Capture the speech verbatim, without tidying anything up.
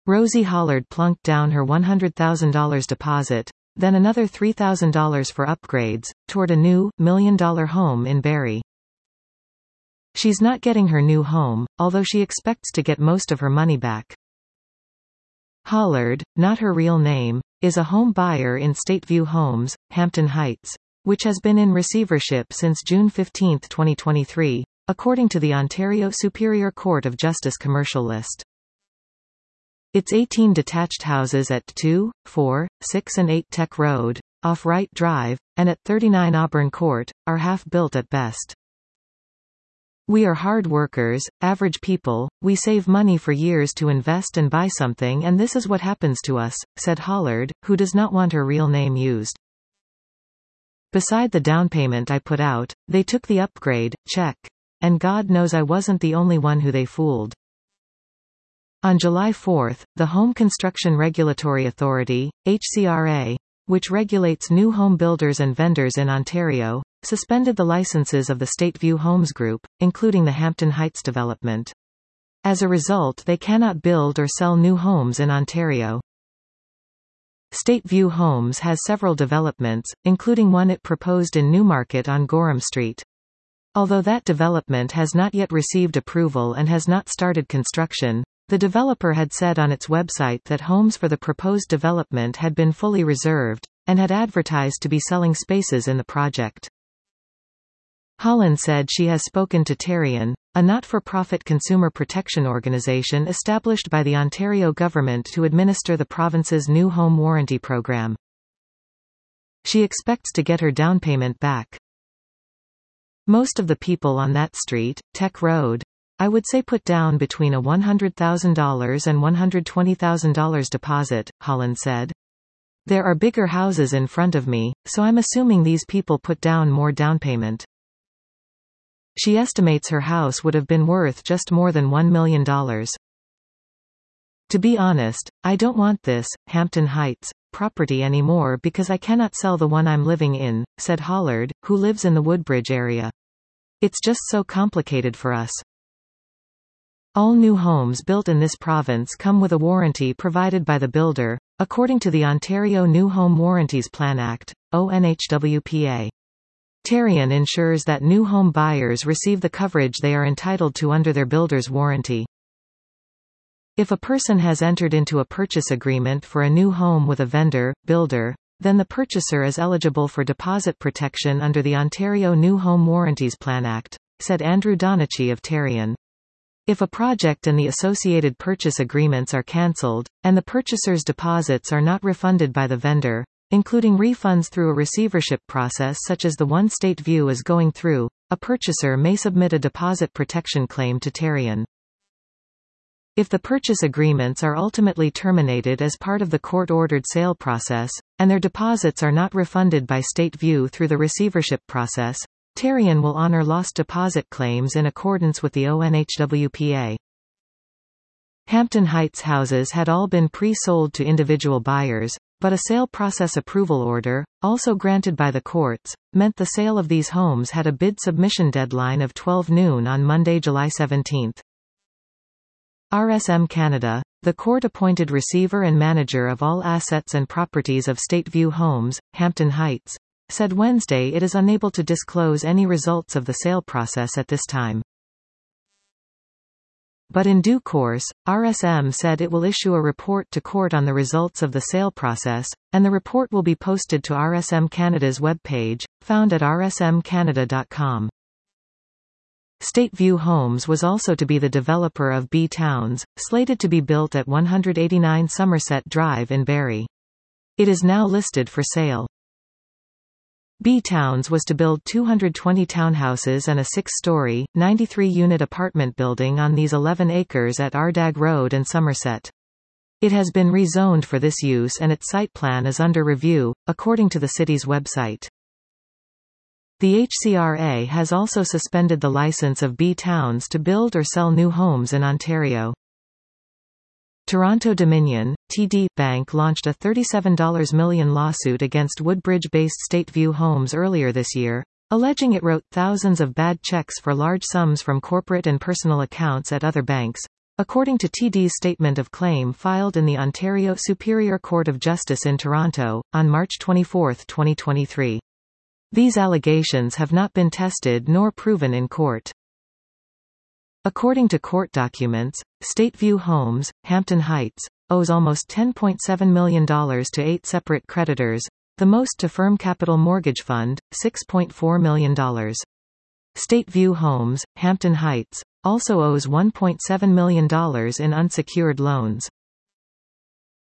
Rosie Hollard plunked down her one hundred thousand dollars deposit, then another three thousand dollars for upgrades, toward a new, million-dollar home in Barrie. She's not getting her new home, although she expects to get most of her money back. Hollard, not her real name, is a home buyer in Stateview Homes, Hampton Heights, which has been in receivership since June fifteenth twenty twenty-three, according to the Ontario Superior Court of Justice commercial list. Its eighteen detached houses at two, four, six and eight Tech Road, off Wright Drive, and at thirty-nine Auburn Court, are half-built at best. We are hard workers, average people, we save money for years to invest and buy something, and this is what happens to us, said Hollard, who does not want her real name used. Beside the down payment I put out, they took the upgrade, check. And God knows I wasn't the only one who they fooled. On July fourth, the Home Construction Regulatory Authority, H C R A, which regulates new home builders and vendors in Ontario, suspended the licenses of the Stateview Homes Group, including the Hampton Heights development. As a result, they cannot build or sell new homes in Ontario. Stateview Homes has several developments, including one it proposed in Newmarket on Gorham Street. Although that development has not yet received approval and has not started construction, the developer had said on its website that homes for the proposed development had been fully reserved, and had advertised to be selling spaces in the project. Holland said she has spoken to Tarion, a not-for-profit consumer protection organisation established by the Ontario government to administer the province's new home warranty program. She expects to get her down payment back. Most of the people on that street, Tech Road, I would say put down between a one hundred thousand dollars and one hundred twenty thousand dollars deposit, Holland said. There are bigger houses in front of me, so I'm assuming these people put down more down payment. She estimates her house would have been worth just more than one million dollars. To be honest, I don't want this, Hampton Heights, property anymore because I cannot sell the one I'm living in, said Hollard, who lives in the Woodbridge area. It's just so complicated for us. All new homes built in this province come with a warranty provided by the builder, according to the Ontario New Home Warranties Plan Act, O N H W P A. Tarion ensures that new home buyers receive the coverage they are entitled to under their builder's warranty. If a person has entered into a purchase agreement for a new home with a vendor, builder, then the purchaser is eligible for deposit protection under the Ontario New Home Warranties Plan Act, said Andrew Donachie of Tarion. If a project and the associated purchase agreements are cancelled, and the purchaser's deposits are not refunded by the vendor, including refunds through a receivership process such as the one Stateview is going through, a purchaser may submit a deposit protection claim to Tarion. If the purchase agreements are ultimately terminated as part of the court-ordered sale process, and their deposits are not refunded by Stateview through the receivership process, Tarion will honor lost deposit claims in accordance with the O N H W P A. Hampton Heights houses had all been pre-sold to individual buyers, but a sale process approval order, also granted by the courts, meant the sale of these homes had a bid submission deadline of twelve noon on Monday, July seventeenth. R S M Canada, the court-appointed receiver and manager of all assets and properties of Stateview Homes, Hampton Heights, said Wednesday it is unable to disclose any results of the sale process at this time. But in due course, R S M said it will issue a report to court on the results of the sale process, and the report will be posted to R S M Canada's webpage, found at r s m canada dot com. Stateview Homes was also to be the developer of B Towns, slated to be built at one eighty-nine Somerset Drive in Barrie. It is now listed for sale. B Towns was to build two hundred twenty townhouses and a six-story, ninety-three unit apartment building on these eleven acres at Ardagh Road and Somerset. It has been rezoned for this use and its site plan is under review, according to the city's website. The H C R A has also suspended the license of B Towns to build or sell new homes in Ontario. Toronto Dominion, T D Bank launched a thirty-seven million dollars lawsuit against Woodbridge-based Stateview Homes earlier this year, alleging it wrote thousands of bad checks for large sums from corporate and personal accounts at other banks, According to T D's statement of claim filed in the Ontario Superior Court of Justice in Toronto, on March twenty-fourth, twenty twenty-three. These allegations have not been tested nor proven in court. According to court documents, Stateview Homes, Hampton Heights, owes almost ten point seven million dollars to eight separate creditors, the most to Firm Capital Mortgage Fund, six point four million dollars. Stateview Homes, Hampton Heights, also owes one point seven million dollars in unsecured loans.